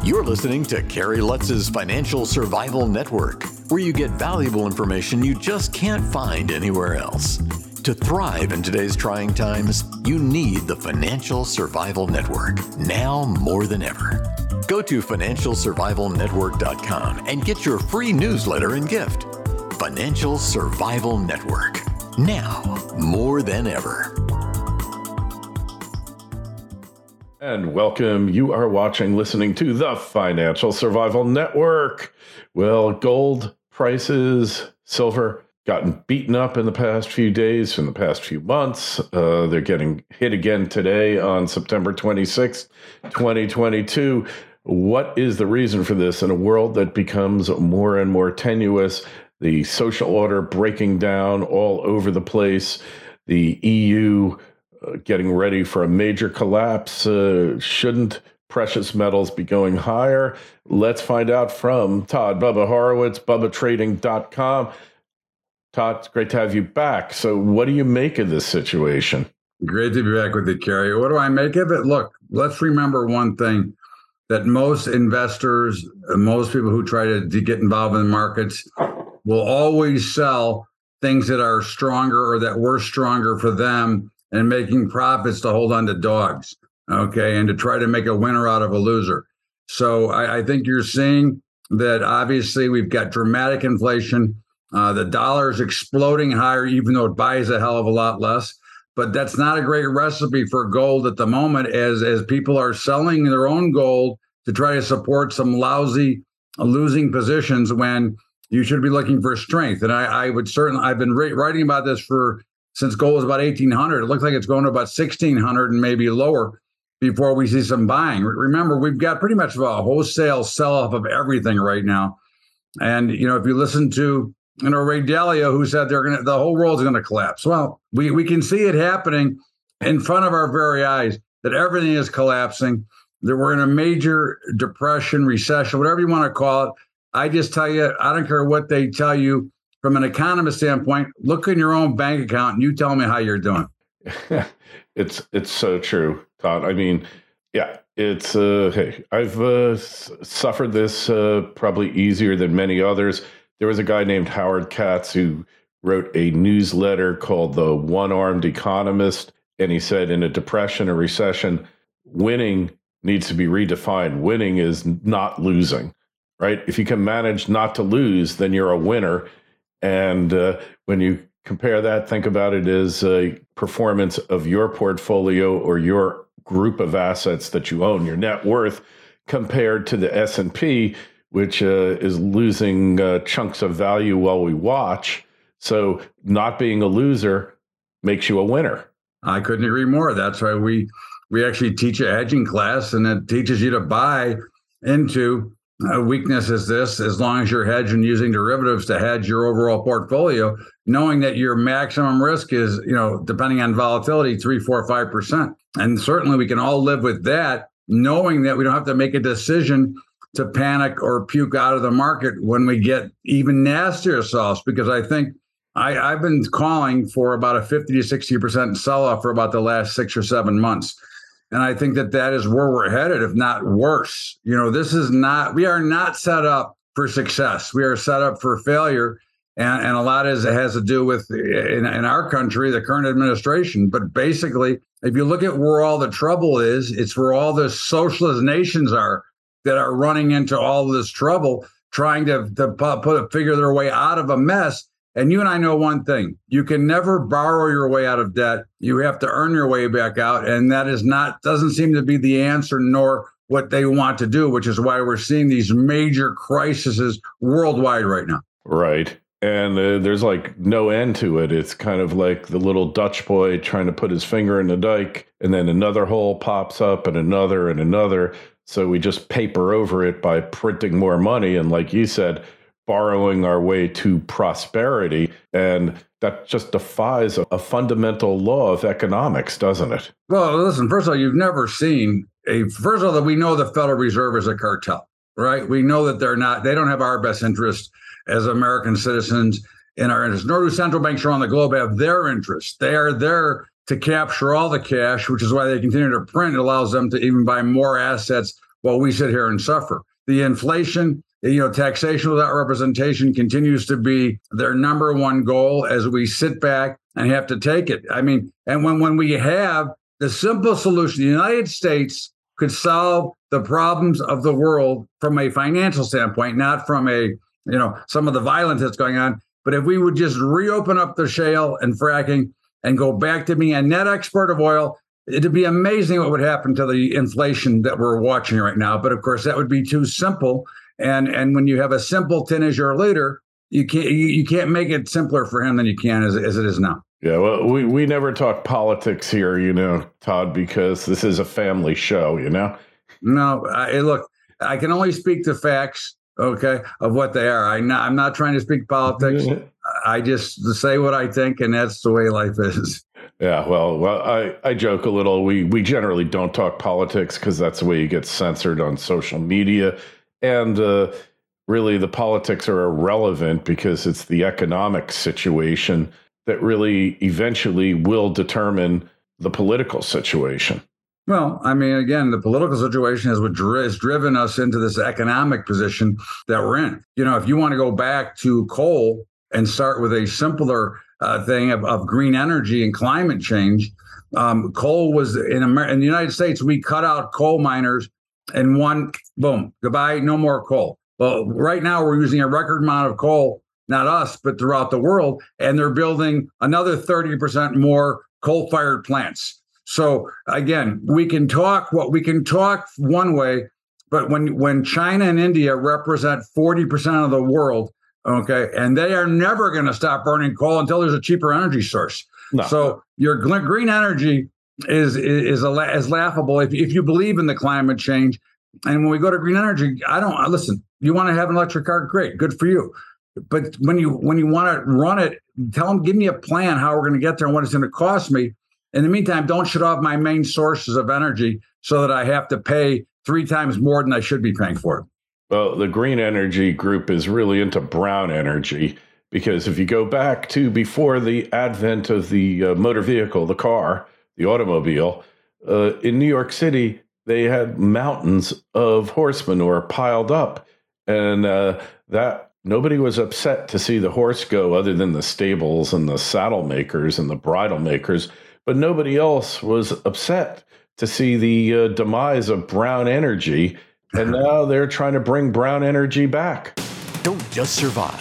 You're listening to Kerry Lutz's Financial Survival Network, where you get valuable information you just can't find anywhere else. To thrive in today's trying times, you need the Financial Survival Network, now more than ever. Go to financialsurvivalnetwork.com and get your free newsletter and gift. Financial Survival Network, now more than ever. And welcome. You are listening to the Financial Survival Network. Well, gold prices, silver, gotten beaten up in the past few days, in the past few months. They're getting hit again today on September 26th, 2022. What is the reason for this in a world that becomes more and more tenuous? The social order breaking down all over the place. The EU getting ready for a major collapse. Shouldn't precious metals be going higher? Let's find out from Todd Bubba Horowitz, BubbaTrading.com. Todd, it's great to have you back. So what do you make of this situation? Great to be back with you, Kerry. What do I make of it? Look, let's remember one thing, that most investors, most people who try to get involved in the markets will always sell things that are stronger or that were stronger for them, and making profits to hold on to dogs, okay, and to try to make a winner out of a loser. So I think you're seeing that obviously we've got dramatic inflation. The dollar is exploding higher, even though it buys a hell of a lot less. But that's not a great recipe for gold at the moment, as people are selling their own gold to try to support some lousy losing positions when you should be looking for strength. And I would certainly, I've been writing about this since gold was about 1,800, it looks like it's going to about 1,600 and maybe lower before we see some buying. Remember, we've got pretty much a wholesale sell-off of everything right now. And, if you listen to, Ray Dalio, who said the whole world's going to collapse. Well, we can see it happening in front of our very eyes, that everything is collapsing, that we're in a major depression, recession, whatever you want to call it. I just tell you, I don't care what they tell you. From an economist standpoint, look in your own bank account and you tell me how you're doing. It's so true, Todd. I mean, yeah, it's hey, I've suffered this probably easier than many others. There was a guy named Howard Katz who wrote a newsletter called The One-Armed Economist, and he said in a depression or recession, winning needs to be redefined. Winning is not losing, right? If you can manage not to lose, then you're a winner. And when you compare that, think about it as a performance of your portfolio or your group of assets that you own, your net worth, compared to the S&P, which is losing chunks of value while we watch. So not being a loser makes you a winner. I couldn't agree more. That's why we actually teach a hedging class, and it teaches you to buy into weakness is this, as long as you're hedging using derivatives to hedge your overall portfolio, knowing that your maximum risk is, depending on volatility, 3, 4, 5%. And certainly we can all live with that, knowing that we don't have to make a decision to panic or puke out of the market when we get even nastier sauce, because I think I've been calling for about a 50 to 60% sell-off for about the last 6 or 7 months. And I think that is where we're headed, if not worse. We are not set up for success. We are set up for failure. And a lot has to do with, in our country, the current administration. But basically, if you look at where all the trouble is, it's where all the socialist nations are that are running into all of this trouble, trying to figure their way out of a mess. And you and I know one thing: you can never borrow your way out of debt. You have to earn your way back out. And that doesn't seem to be the answer, nor what they want to do, which is why we're seeing these major crises worldwide right now. Right. And there's like no end to it. It's kind of like the little Dutch boy trying to put his finger in the dike, and then another hole pops up and another and another. So we just paper over it by printing more money. And like you said, borrowing our way to prosperity. And that just defies a fundamental law of economics, doesn't it? Well, listen, first of all, you've never seen first of all, that we know the Federal Reserve is a cartel, right? We know that they don't have our best interest as American citizens in our interest, nor do central banks around the globe have their interests. They are there to capture all the cash, which is why they continue to print. It allows them to even buy more assets while we sit here and suffer. The inflation, taxation without representation continues to be their number one goal as we sit back and have to take it. I mean, and when we have the simple solution, the United States could solve the problems of the world from a financial standpoint, not from some of the violence that's going on. But if we would just reopen up the shale and fracking and go back to being a net export of oil, it'd be amazing what would happen to the inflation that we're watching right now. But of course, that would be too simple. And when you have a simpleton as your leader, you can't make it simpler for him than you can as it is now. Yeah, well, we never talk politics here, Todd, because this is a family show, No, look, I can only speak to facts, okay, of what they are. I'm not trying to speak politics. I just say what I think, and that's the way life is. Yeah, well, I joke a little. We generally don't talk politics because that's the way you get censored on social media. And really, the politics are irrelevant because it's the economic situation that really eventually will determine the political situation. Well, I mean, again, the political situation is what has driven us into this economic position that we're in. If you want to go back to coal and start with a simpler thing of green energy and climate change, coal was in the United States, we cut out coal miners and boom, goodbye, no more coal. Well, right now we're using a record amount of coal, not us, but throughout the world, and they're building another 30% more coal-fired plants. So again, we can talk one way, but when China and India represent 40% of the world, okay, and they are never going to stop burning coal until there's a cheaper energy source. No. So your green energy is laughable if you believe in the climate change. And when we go to green energy, listen. You want to have an electric car? Great, good for you. But when you want to run it, give me a plan how we're going to get there and what it's going to cost me. In the meantime, don't shut off my main sources of energy so that I have to pay 3 times more than I should be paying for it. Well, the green energy group is really into brown energy because if you go back to before the advent of the motor vehicle, the car, the automobile, in New York City, they had mountains of horse manure piled up. And that nobody was upset to see the horse go other than the stables and the saddle makers and the bridle makers. But nobody else was upset to see the demise of brown energy. And now they're trying to bring brown energy back. Don't just survive,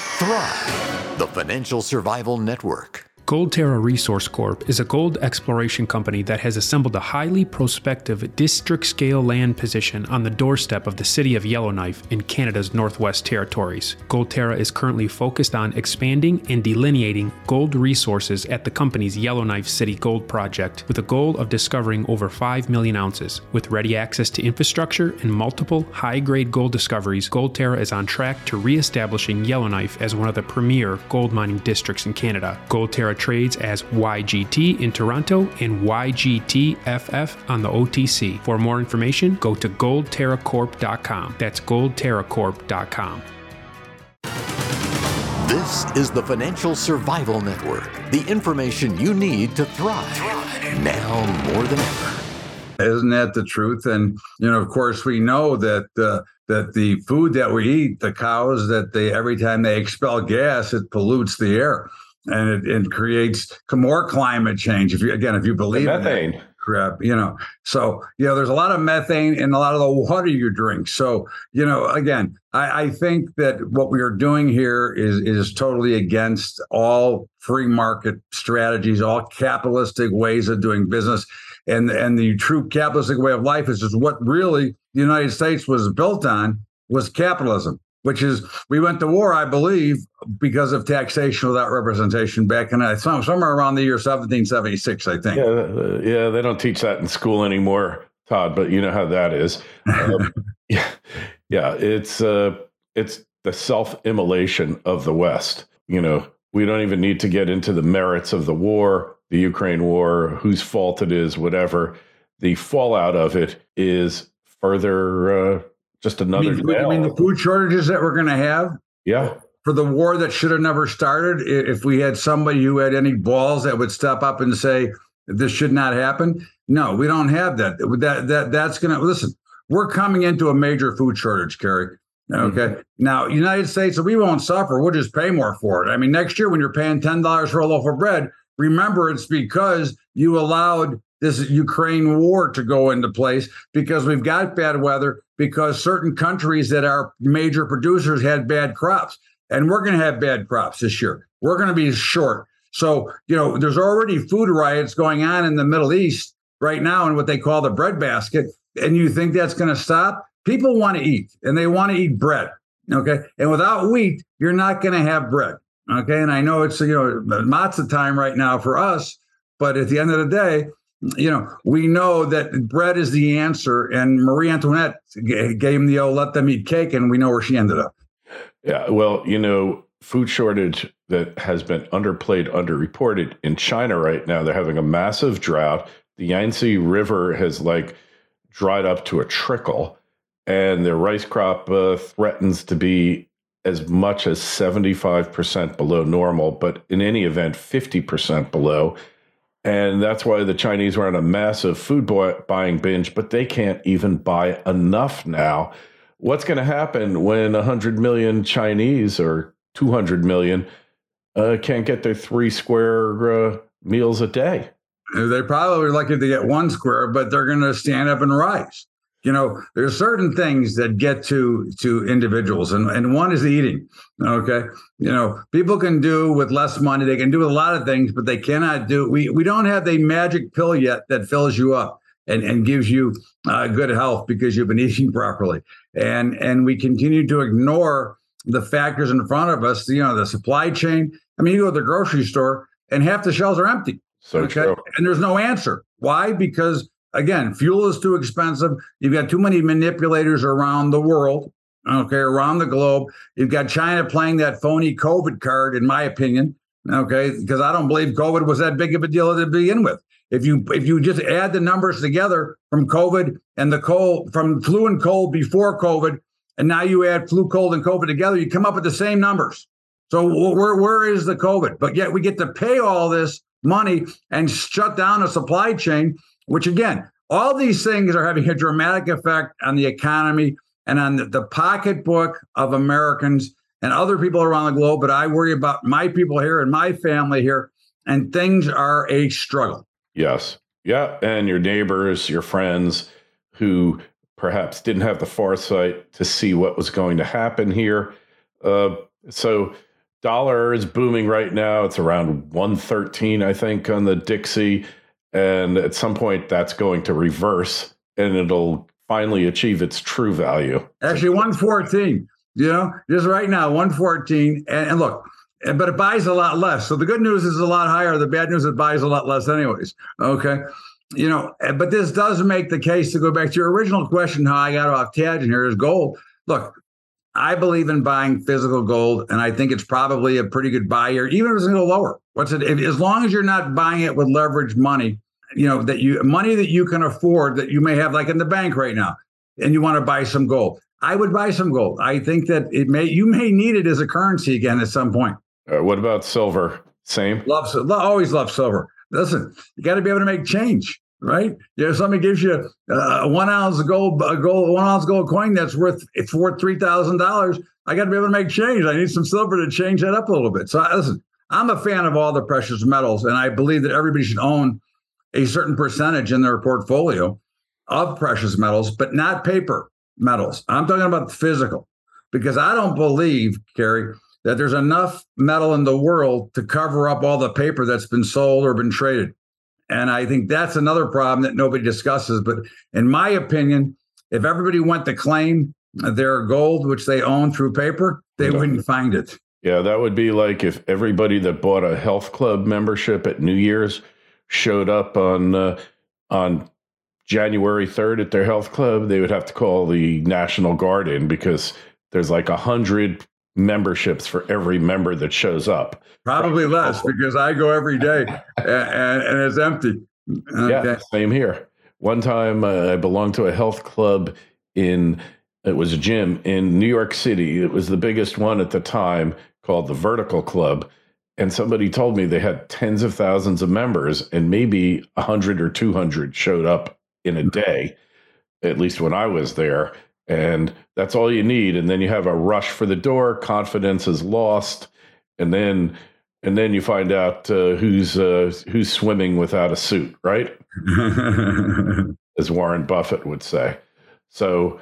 thrive. The Financial Survival Network. Goldterra Resource Corp is a gold exploration company that has assembled a highly prospective district-scale land position on the doorstep of the city of Yellowknife in Canada's Northwest Territories. Goldterra is currently focused on expanding and delineating gold resources at the company's Yellowknife City Gold Project, with a goal of discovering over 5 million ounces. With ready access to infrastructure and multiple high-grade gold discoveries, Goldterra is on track to re-establishing Yellowknife as one of the premier gold mining districts in Canada. Goldterra trades as YGT in Toronto and YGTFF on the OTC. For more information, go to goldterracorp.com. That's goldterracorp.com. This is the Financial Survival Network, the information you need to thrive now more than ever. Isn't that the truth? And, of course, we know that the food that we eat, the cows, every time they expel gas, it pollutes the air. And it creates more climate change. If you believe in that crap, So, there's a lot of methane in a lot of the water you drink. So, again, I think that what we are doing here is totally against all free market strategies, all capitalistic ways of doing business. And the true capitalistic way of life is just what really the United States was built on was capitalism. Which is, we went to war, I believe, because of taxation without representation back in somewhere around the year 1776, I think. Yeah, they don't teach that in school anymore, Todd. But you know how that is. It's the self-immolation of the West. We don't even need to get into the merits of the war, the Ukraine war, whose fault it is, whatever. The fallout of it is further. Just another. I mean, the food shortages that we're going to have. Yeah. For the war that should have never started. If we had somebody who had any balls that would step up and say this should not happen. No, we don't have that. That's going to listen. we're coming into a major food shortage, Kerry. Okay. Now, United States, we won't suffer. We'll just pay more for it. I mean, next year when you're paying $10 for a loaf of bread, remember it's because you allowed this Ukraine war to go into place, because we've got bad weather, because certain countries that are major producers had bad crops. And we're going to have bad crops this year. We're going to be short. So, there's already food riots going on in the Middle East right now in what they call the breadbasket. And you think that's going to stop? People want to eat, and they want to eat bread. Okay. And without wheat, you're not going to have bread. Okay. And I know it's, matzah time right now for us, but at the end of the day, we know that bread is the answer. And Marie Antoinette gave him the old, let them eat cake. And we know where she ended up. Yeah. Well, food shortage that has been underplayed, underreported in China right now. They're having a massive drought. The Yangtze River has dried up to a trickle, and their rice crop threatens to be as much as 75% below normal, but in any event, 50% below. And that's why the Chinese are on a massive food buying binge, but they can't even buy enough now. What's going to happen when 100 million Chinese or 200 million can't get their 3 square meals a day? They probably are lucky to get 1 square, but they're going to stand up and rise. There's certain things that get to individuals, and one is eating. Okay. People can do with less money. They can do a lot of things, but they cannot do. We don't have the magic pill yet that fills you up and gives you good health because you've been eating properly. And we continue to ignore the factors in front of us, the supply chain. I mean, you go to the grocery store and half the shelves are empty. So true. And there's no answer. Why? Because, again, fuel is too expensive. You've got too many manipulators around the world, around the globe. You've got China playing that phony COVID card, in my opinion, because I don't believe COVID was that big of a deal to begin with. If you just add the numbers together from COVID and from flu and cold before COVID, and now you add flu, cold, and COVID together, you come up with the same numbers. So where is the COVID? But yet we get to pay all this money and shut down a supply chain, which, again, all these things are having a dramatic effect on the economy and on the pocketbook of Americans and other people around the globe. But I worry about my people here and my family here, and things are a struggle. Yes. Yeah. And your neighbors, your friends who perhaps didn't have the foresight to see what was going to happen here. So dollar is booming right now. It's around 113, I think, on the Dixie. And at some point, that's going to reverse, and it'll finally achieve its true value. Actually, 114, just right now, 114. And look, but it buys a lot less. So the good news is a lot higher. The bad news, it buys a lot less anyways. Okay. But this does make the case, to go back to your original question, how I got off tangent here, is gold. Look, I believe in buying physical gold, and I think it's probably a pretty good buy here, even if it's going to go lower. As long as you're not buying it with leveraged money, money that you can afford, that you may have like in the bank right now, and you want to buy some gold. I would buy some gold. I think that you may need it as a currency again at some point. What about silver? Same. Always love silver. Listen, you got to be able to make change, right? Somebody gives you a 1 ounce gold coin it's worth $3,000. I got to be able to make change. I need some silver to change that up a little bit. So listen, I'm a fan of all the precious metals, and I believe that everybody should own a certain percentage in their portfolio of precious metals, but not paper metals. I'm talking about the physical, because I don't believe, Kerry, that there's enough metal in the world to cover up all the paper that's been sold or been traded. And I think that's another problem that nobody discusses. But in my opinion, if everybody went to claim their gold, which they own through paper, they wouldn't find it. Yeah, that would be like if everybody that bought a health club membership at New Year's showed up on January 3rd at their health club. They would have to call the National Guard in, because there's like 100 memberships for every member that shows up. Probably less, because I go every day and it's empty. Okay. Yeah, same here. One time I belonged to a health club it was a gym in New York City. It was the biggest one at the time, called the Vertical Club. And somebody told me they had tens of thousands of members, and maybe 100 or 200 showed up in a day. at least when I was there. And that's all you need. And then you have a rush for the door, confidence is lost. And then you find out who's swimming without a suit, right? As Warren Buffett would say. So,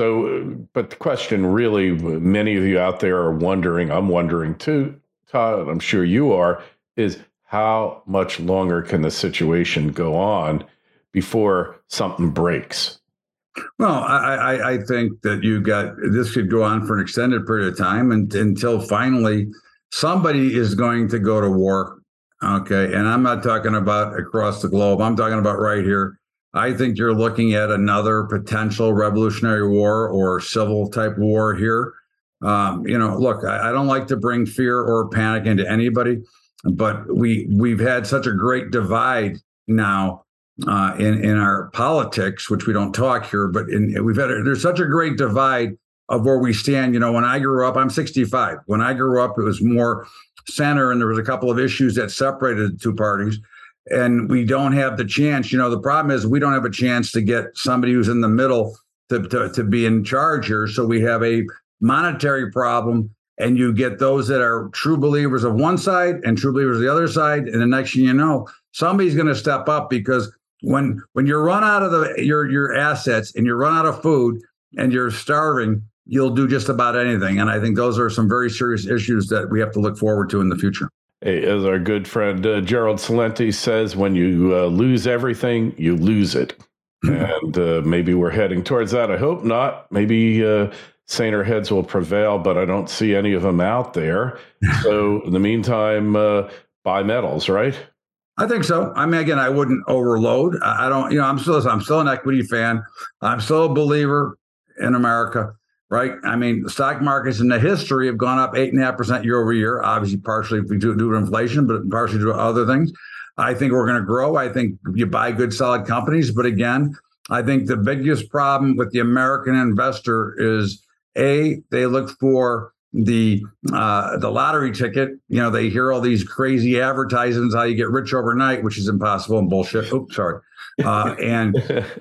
but the question really, many of you out there are wondering, I'm wondering too, Todd, I'm sure you are, is how much longer can the situation go on before something breaks? Well, I think that this could go on for an extended period of time until finally somebody is going to go to war. Okay. And I'm not talking about across the globe. I'm talking about right here. I think you're looking at another potential revolutionary war or civil type war here. Look, I don't like to bring fear or panic into anybody, but we've had such a great divide now in our politics, which we don't talk here, but there's such a great divide of where we stand. When I grew up, I'm 65. When I grew up, it was more center, and there was a couple of issues that separated the two parties. And we don't have the chance. The problem is we don't have a chance to get somebody who's in the middle to be in charge here. So we have a monetary problem, and you get those that are true believers of one side and true believers of the other side. And the next thing you know, somebody's going to step up, because when you run out of your assets and you run out of food and you're starving, you'll do just about anything. And I think those are some very serious issues that we have to look forward to in the future. Hey, as our good friend Gerald Celente says, when you lose everything, you lose it. And maybe we're heading towards that. I hope not. Maybe saner heads will prevail, but I don't see any of them out there. So in the meantime, buy metals, right? I think so. I mean, again, I wouldn't overload. I don't, I'm still an equity fan. I'm still a believer in America, right? I mean, the stock markets in the history have gone up 8.5% year over year, obviously partially due to inflation, but partially due to other things. I think we're going to grow. I think you buy good, solid companies. But again, I think the biggest problem with the American investor is, they look for the lottery ticket. They hear all these crazy advertisements, how you get rich overnight, which is impossible and bullshit. Oops, sorry. And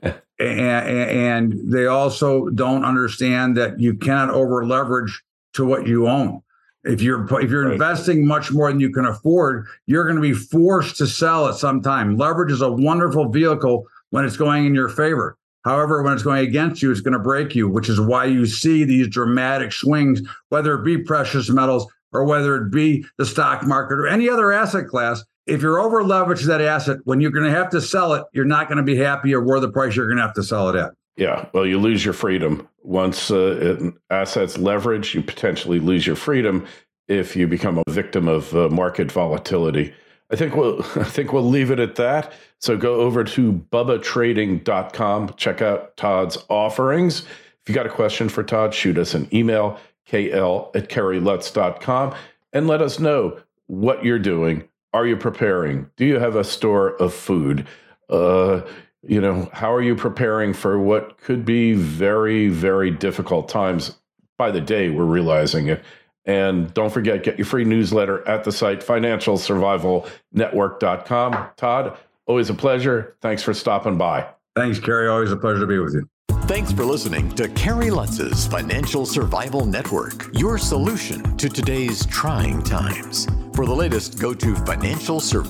they also don't understand that you cannot over leverage to what you own. If you're right. Investing much more than you can afford, you're going to be forced to sell at some time. Leverage is a wonderful vehicle when it's going in your favor. However, when it's going against you, it's going to break you, which is why you see these dramatic swings, whether it be precious metals or whether it be the stock market or any other asset class. If you're over leveraged that asset, when you're going to have to sell it, you're not going to be happy or where the price you're going to have to sell it at. Yeah, well, you lose your freedom. Once assets leverage, you potentially lose your freedom if you become a victim of market volatility. I think we'll leave it at that. So go over to BubbaTrading.com, check out Todd's offerings. If you got a question for Todd, shoot us an email, kl@kerrylutz.com, and let us know what you're doing. Are you preparing? Do you have a store of food? How are you preparing for what could be very, very difficult times? By the day, we're realizing it. And don't forget, get your free newsletter at the site, financialsurvivalnetwork.com. Todd, always a pleasure. Thanks for stopping by. Thanks, Kerry. Always a pleasure to be with you. Thanks for listening to Kerry Lutz's Financial Survival Network, your solution to today's trying times. For the latest, go to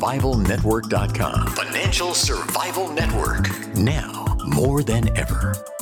financialsurvivalnetwork.com. Financial Survival Network, now more than ever.